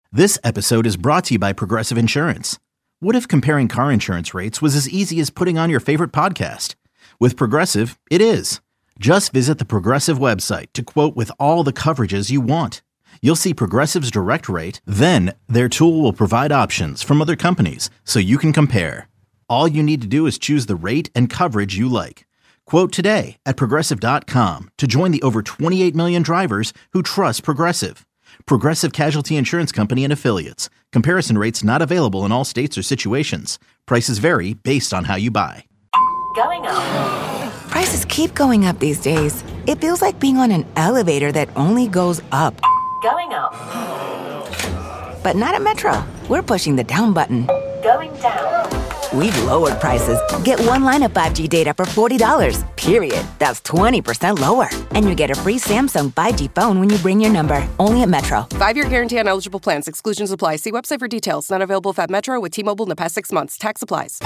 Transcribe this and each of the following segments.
This episode is brought to you by Progressive Insurance. What if comparing car insurance rates was as easy as putting on your favorite podcast? With Progressive, it is. Just visit the Progressive website to quote with all the coverages you want. You'll see Progressive's direct rate, then their tool will provide options from other companies so you can compare. All you need to do is choose the rate and coverage you like. Quote today at Progressive.com to join the over 28 million drivers who trust Progressive. Progressive Casualty Insurance Company and Affiliates. Comparison rates not available in all states or situations. Prices vary based on how you buy. Going up. Prices keep going up these days. It feels like being on an elevator that only goes up. Going up. But not at Metro. We're pushing the down button. Going down. We've lowered prices. Get one line of 5G data for $40, period. That's 20% lower. And you get a free Samsung 5G phone when you bring your number. Only at Metro. 5-year guarantee on eligible plans. Exclusions apply. See website for details. Not available at Metro with T-Mobile in the past 6 months. Tax applies.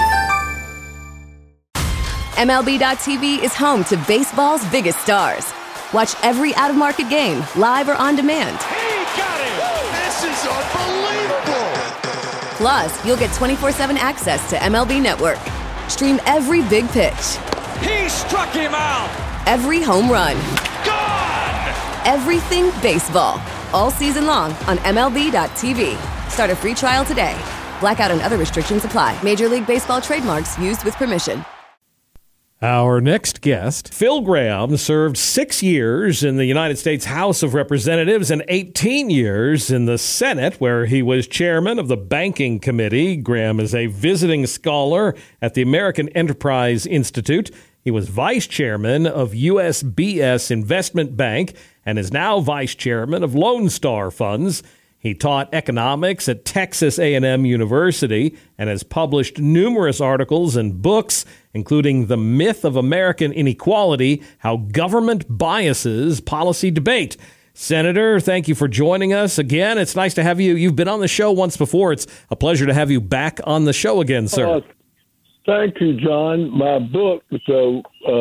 MLB.tv is home to baseball's biggest stars. Watch every out-of-market game, live or on demand. He got it! This is unbelievable! Plus, you'll get 24/7 access to MLB Network. Stream every big pitch. He struck him out! Every home run. Gone! Everything baseball. All season long on MLB.tv. Start a free trial today. Blackout and other restrictions apply. Major League Baseball trademarks used with permission. Our next guest, Phil Gramm, served 6 years in the United States House of Representatives and 18 years in the Senate, where he was chairman of the Banking Committee. Gramm is a visiting scholar at the American Enterprise Institute. He was vice chairman of USBS Investment Bank and is now vice chairman of Lone Star Funds. He taught economics at Texas A&M University and has published numerous articles and books, including The Myth of American Inequality, How Government Biases Policy Debate. Senator, thank you for joining us again. It's nice to have you. You've been on the show once before. It's a pleasure to have you back on the show again, sir. Thank you, John. My book, The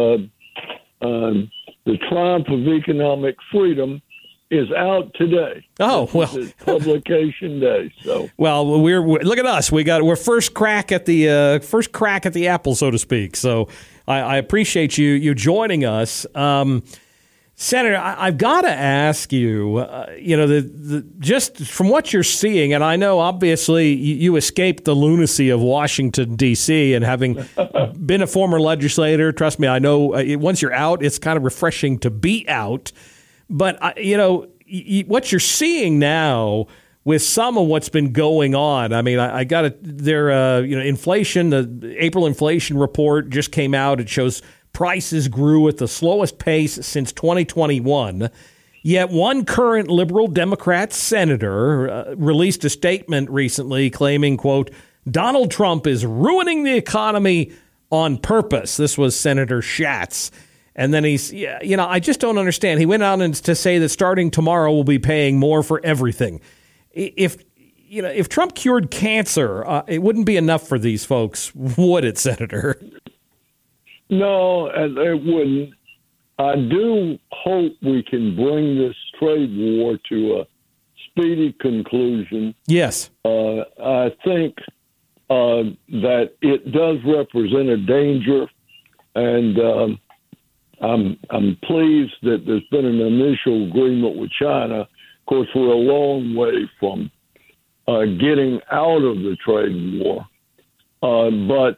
Triumph of Economic Freedom, is out today. Oh, well, it's publication day. So, well, we're look at us. We're first crack at the apple, so to speak. So, I appreciate you joining us, Senator. I've got to ask you, just from what you're seeing, and I know obviously you escaped the lunacy of Washington D.C. and having been a former legislator. Trust me, I know once you're out, it's kind of refreshing to be out. But, what you're seeing now with some of what's been going on, I mean, I got it there, inflation, the April inflation report just came out. It shows prices grew at the slowest pace since 2021. Yet one current liberal Democrat senator released a statement recently claiming, quote, Donald Trump is ruining the economy on purpose. This was Senator Schatz. And then I just don't understand. He went on to say that starting tomorrow we'll be paying more for everything. If Trump cured cancer, it wouldn't be enough for these folks, would it, Senator? No, it wouldn't. I do hope we can bring this trade war to a speedy conclusion. Yes. I think that it does represent a danger, and I'm pleased that there's been an initial agreement with China. Of course, we're a long way from getting out of the trade war, but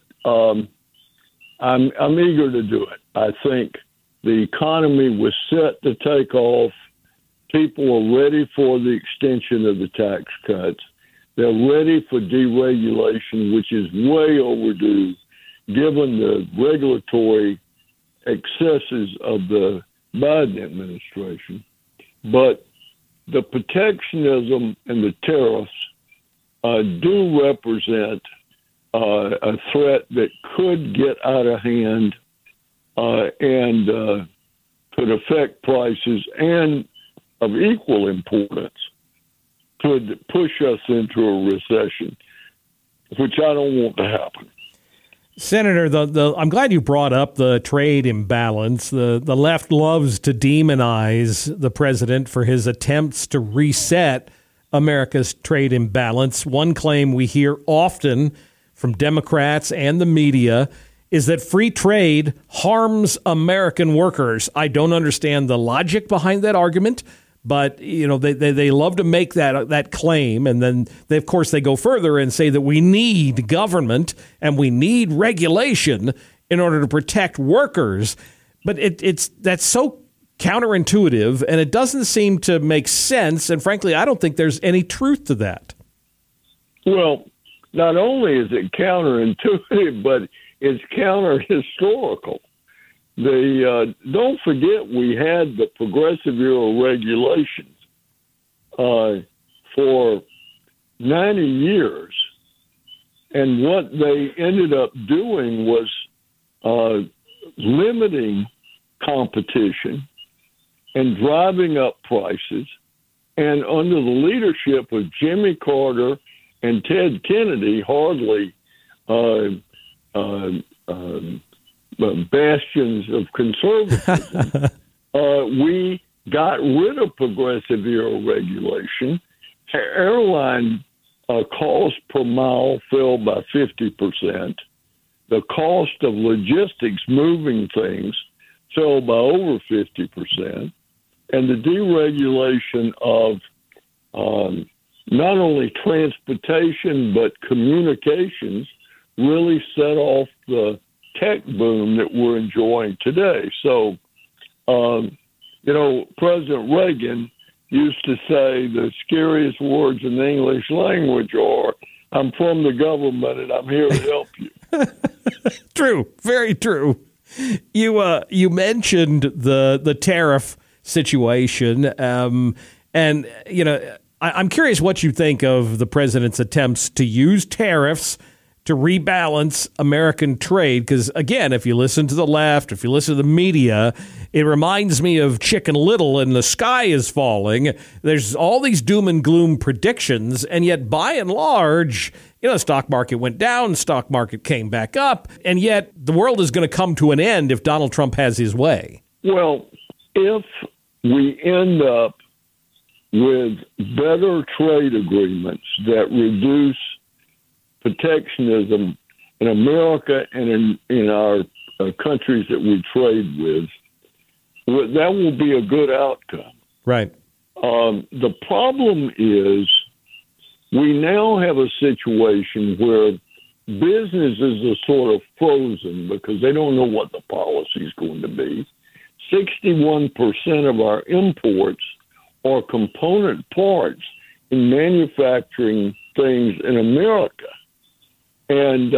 I'm eager to do it. I think the economy was set to take off. People are ready for the extension of the tax cuts. They're ready for deregulation, which is way overdue, given the regulatory excesses of the Biden administration. But the protectionism and the tariffs do represent a threat that could get out of hand and could affect prices, and of equal importance, could push us into a recession, which I don't want to happen. Senator, I'm glad you brought up the trade imbalance. The left loves to demonize the president for his attempts to reset America's trade imbalance. One claim we hear often from Democrats and the media is that free trade harms American workers. I don't understand the logic behind that argument, but they love to make that claim, and then they go further and say that we need government and we need regulation in order to protect workers. But that's so counterintuitive, and it doesn't seem to make sense. And frankly, I don't think there's any truth to that. Well, not only is it counterintuitive, but it's counter-historical. Don't forget we had the Progressive era regulations for 90 years, and what they ended up doing was limiting competition and driving up prices. And under the leadership of Jimmy Carter and Ted Kennedy, hardly bastions of conservatism, we got rid of progressive era regulation. Airline cost per mile fell by 50%. The cost of logistics, moving things, fell by over 50%. And the deregulation of not only transportation but communications really set off the tech boom that we're enjoying today. So, President Reagan used to say the scariest words in the English language are, "I'm from the government and I'm here to help you." True, very true. You mentioned the tariff situation, and I'm curious what you think of the president's attempts to use tariffs to rebalance American trade. Because, again, if you listen to the left, if you listen to the media, it reminds me of Chicken Little and the sky is falling. There's all these doom and gloom predictions, and yet, by and large, the stock market went down, stock market came back up, and yet the world is going to come to an end if Donald Trump has his way. Well, if we end up with better trade agreements that reduce protectionism in America and in our countries that we trade with, that will be a good outcome. Right. The problem is we now have a situation where businesses are sort of frozen because they don't know what the policy is going to be. 61% of our imports are component parts in manufacturing things in America. And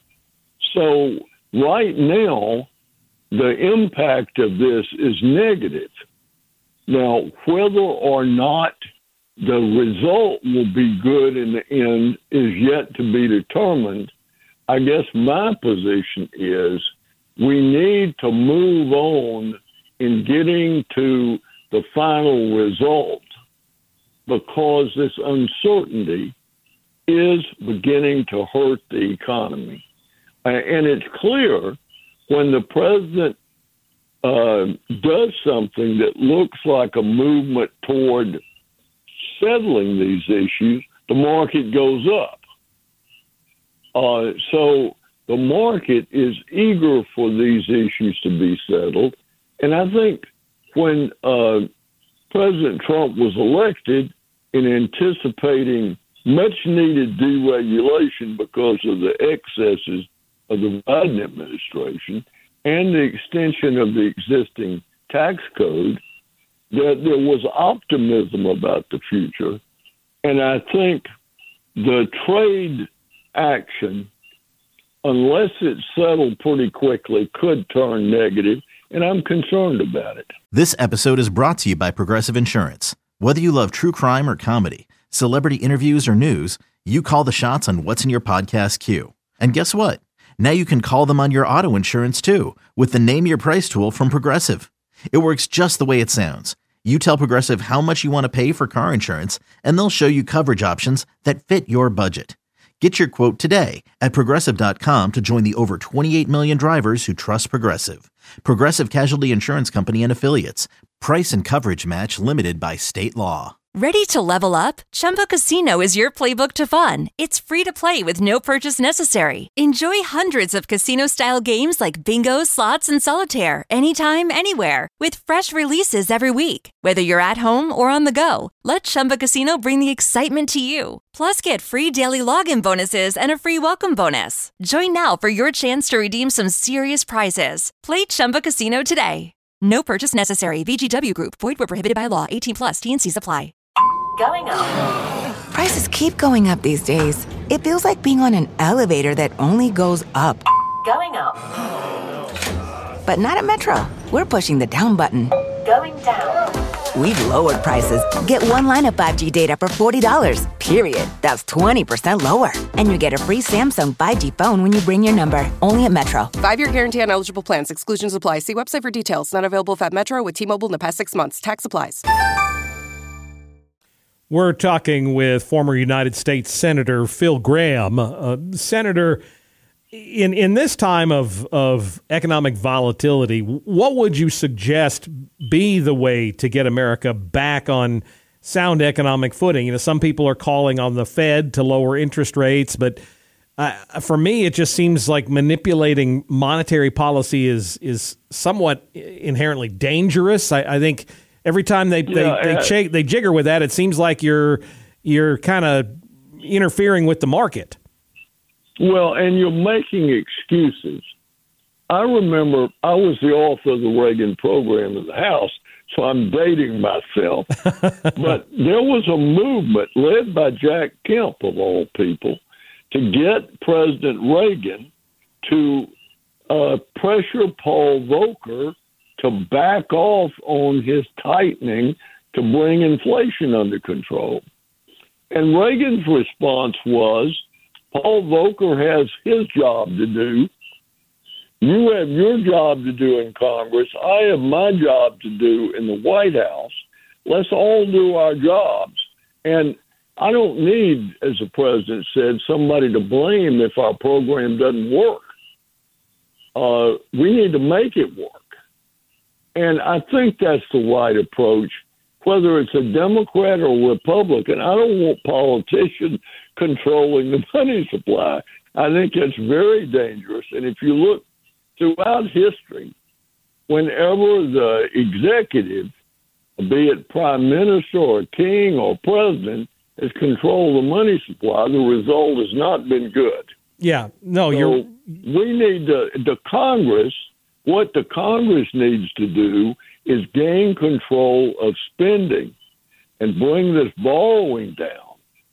so right now, the impact of this is negative. Now, whether or not the result will be good in the end is yet to be determined. I guess my position is we need to move on in getting to the final result because this uncertainty is beginning to hurt the economy. And it's clear when the president does something that looks like a movement toward settling these issues, the market goes up. So the market is eager for these issues to be settled. And I think when President Trump was elected, in anticipating much-needed deregulation because of the excesses of the Biden administration and the extension of the existing tax code, that there was optimism about the future. And I think the trade action, unless it's settled pretty quickly, could turn negative, and I'm concerned about it. This episode is brought to you by Progressive Insurance. Whether you love true crime or comedy, celebrity interviews or news, you call the shots on what's in your podcast queue. And guess what? Now you can call them on your auto insurance too with the Name Your Price tool from Progressive. It works just the way it sounds. You tell Progressive how much you want to pay for car insurance, and they'll show you coverage options that fit your budget. Get your quote today at Progressive.com to join the over 28 million drivers who trust Progressive. Progressive Casualty Insurance Company and Affiliates. Price and coverage match limited by state law. Ready to level up? Chumba Casino is your playbook to fun. It's free to play with no purchase necessary. Enjoy hundreds of casino-style games like bingo, slots, and solitaire anytime, anywhere. With fresh releases every week. Whether you're at home or on the go, let Chumba Casino bring the excitement to you. Plus, get free daily login bonuses and a free welcome bonus. Join now for your chance to redeem some serious prizes. Play Chumba Casino today. No purchase necessary. VGW Group. Void where prohibited by law. 18+. T&Cs apply. Going up. Prices keep going up these days. It feels like being on an elevator that only goes up. Going up. But not at Metro. We're pushing the down button. Going down. We've lowered prices. Get one line of 5G data for $40, period. That's 20% lower. And you get a free Samsung 5G phone when you bring your number. Only at Metro. 5-year guarantee on eligible plans. Exclusions apply. See website for details. Not available at Metro with T-Mobile in the past 6 months. Tax applies. We're talking with former United States Senator Phil Gramm. Senator, in this time of economic volatility, what would you suggest be the way to get America back on sound economic footing? You know, some people are calling on the Fed to lower interest rates, but for me, it just seems like manipulating monetary policy is somewhat inherently dangerous. I think every time they jigger with that, it seems like you're kind of interfering with the market. Well, and you're making excuses. I remember I was the author of the Reagan program in the House, so I'm dating myself. But there was a movement led by Jack Kemp, of all people, to get President Reagan to pressure Paul Volcker to back off on his tightening to bring inflation under control. And Reagan's response was, Paul Volcker has his job to do. You have your job to do in Congress. I have my job to do in the White House. Let's all do our jobs. And I don't need, as the president said, somebody to blame if our program doesn't work. We need to make it work. And I think that's the right approach, whether it's a Democrat or Republican. I don't want politicians controlling the money supply. I think it's very dangerous. And if you look throughout history, whenever the executive, be it prime minister or king or president, has controlled the money supply, the result has not been good. Yeah, no, we need the Congress. What the Congress needs to do is gain control of spending and bring this borrowing down.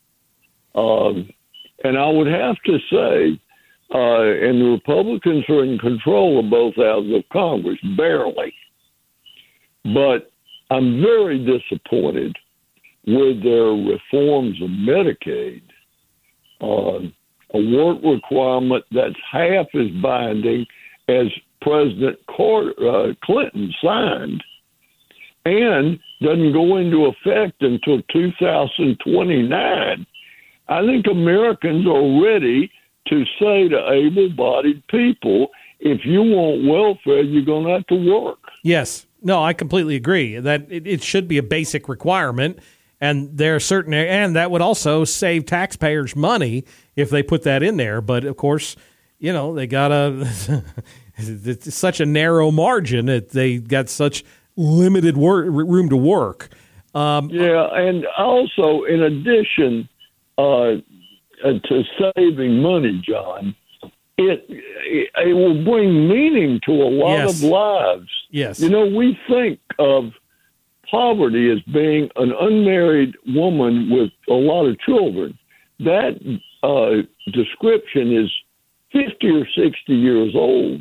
And I would have to say, and the Republicans are in control of both houses of Congress, barely. But I'm very disappointed with their reforms of Medicaid, a work requirement that's half as binding as President Clinton signed, and doesn't go into effect until 2029. I think Americans are ready to say to able-bodied people, if you want welfare, you're going to have to work. Yes. No, I completely agree that it should be a basic requirement, and there are certain, and that would also save taxpayers money if they put that in there. But of course, you know, they gotta. It's such a narrow margin that they got such limited room to work. Yeah, and also in addition to saving money, John, it will bring meaning to a lot of lives. Yes. You know, we think of poverty as being an unmarried woman with a lot of children. That description is 50 or 60 years old.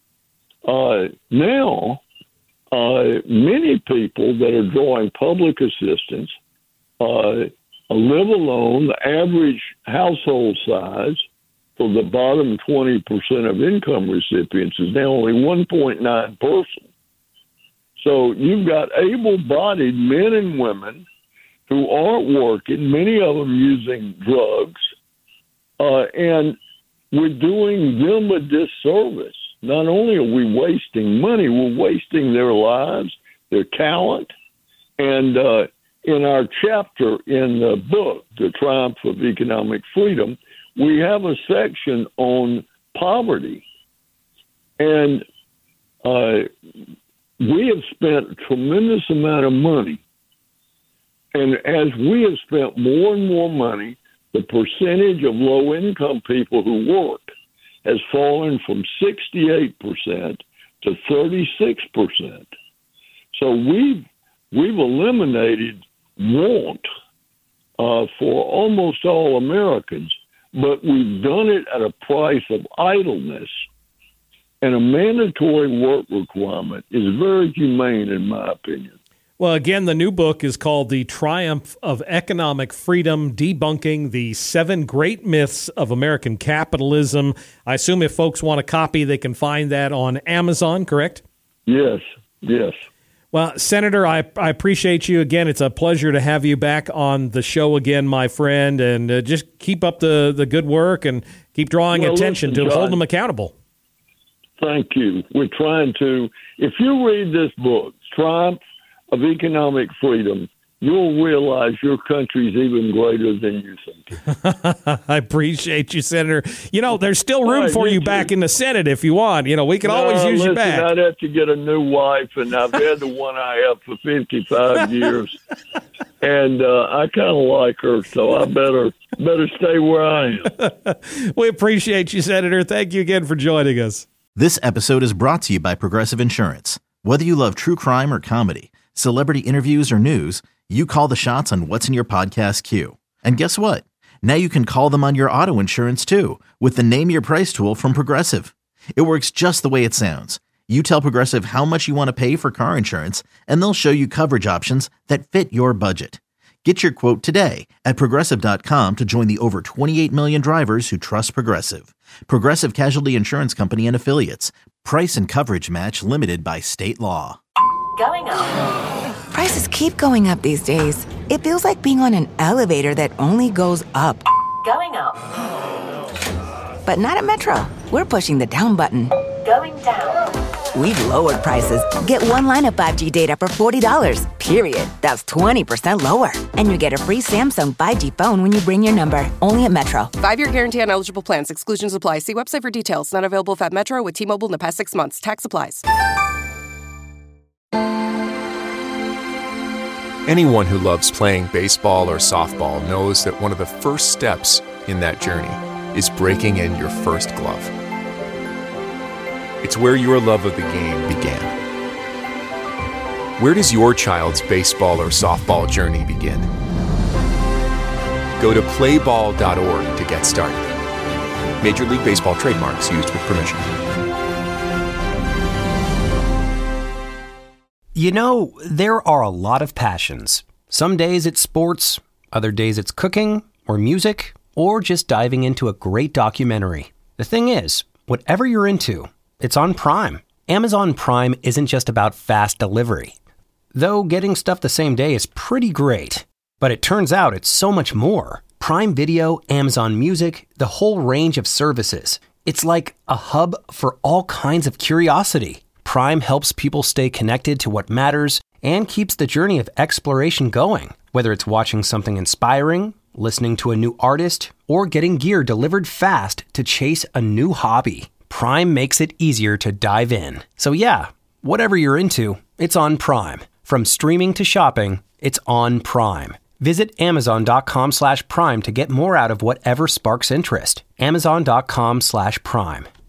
Now, many people that are drawing public assistance live alone. The average household size for the bottom 20% of income recipients is now only 1.9 person. So you've got able-bodied men and women who aren't working, many of them using drugs, and we're doing them a disservice. Not only are we wasting money, we're wasting their lives, their talent, and in our chapter in the book, The Triumph of Economic Freedom, we have a section on poverty. And we have spent a tremendous amount of money. And as we have spent more and more money, the percentage of low-income people who work has fallen from 68% to 36%. So we've eliminated want for almost all Americans, but we've done it at a price of idleness. And a mandatory work requirement is very humane, in my opinion. Well, again, the new book is called The Triumph of Economic Freedom, Debunking the 7 Great Myths of American Capitalism. I assume if folks want a copy, they can find that on Amazon, correct? Yes. Well, Senator, I appreciate you. Again, it's a pleasure to have you back on the show again, my friend, and just keep up the good work and keep drawing attention to hold them accountable. Thank you. We're trying to, if you read this book, Triumph of Economic Freedom, you'll realize your country's even greater than you think. I appreciate you, Senator. You know, there's still room for you back in the Senate if you want. You know, we can always use you back. I'd have to get a new wife, and I've had the one I have for 55 years. And I kind of like her, so I better stay where I am. We appreciate you, Senator. Thank you again for joining us. This episode is brought to you by Progressive Insurance. Whether you love true crime or comedy, celebrity interviews or news, you call the shots on what's in your podcast queue. And guess what? Now you can call them on your auto insurance too with the Name Your Price tool from Progressive. It works just the way it sounds. You tell Progressive how much you want to pay for car insurance, and they'll show you coverage options that fit your budget. Get your quote today at Progressive.com to join the over 28 million drivers who trust Progressive. Progressive Casualty Insurance Company and Affiliates. Price and coverage match limited by state law. Going up. Prices keep going up these days. It feels like being on an elevator that only goes up. Going up. But not at Metro. We're pushing the down button. Going down. We've lowered prices. Get one line of 5G data for $40, period. That's 20% lower. And you get a free Samsung 5G phone when you bring your number. Only at Metro. 5-year guarantee on eligible plans. Exclusions apply. See website for details. Not available at Metro with T-Mobile in the past 6 months. Tax applies. Anyone who loves playing baseball or softball knows that one of the first steps in that journey is breaking in your first glove. It's where your love of the game began. Where does your child's baseball or softball journey begin? Go to playball.org to get started. Major League Baseball trademarks used with permission. You know, there are a lot of passions. Some days it's sports, other days it's cooking, or music, or just diving into a great documentary. The thing is, whatever you're into, it's on Prime. Amazon Prime isn't just about fast delivery. Though getting stuff the same day is pretty great. But it turns out it's so much more. Prime Video, Amazon Music, the whole range of services. It's like a hub for all kinds of curiosity. Prime helps people stay connected to what matters and keeps the journey of exploration going. Whether it's watching something inspiring, listening to a new artist, or getting gear delivered fast to chase a new hobby. Prime makes it easier to dive in. So yeah, whatever you're into, it's on Prime. From streaming to shopping, it's on Prime. Visit Amazon.com/Prime to get more out of whatever sparks interest. Amazon.com/Prime.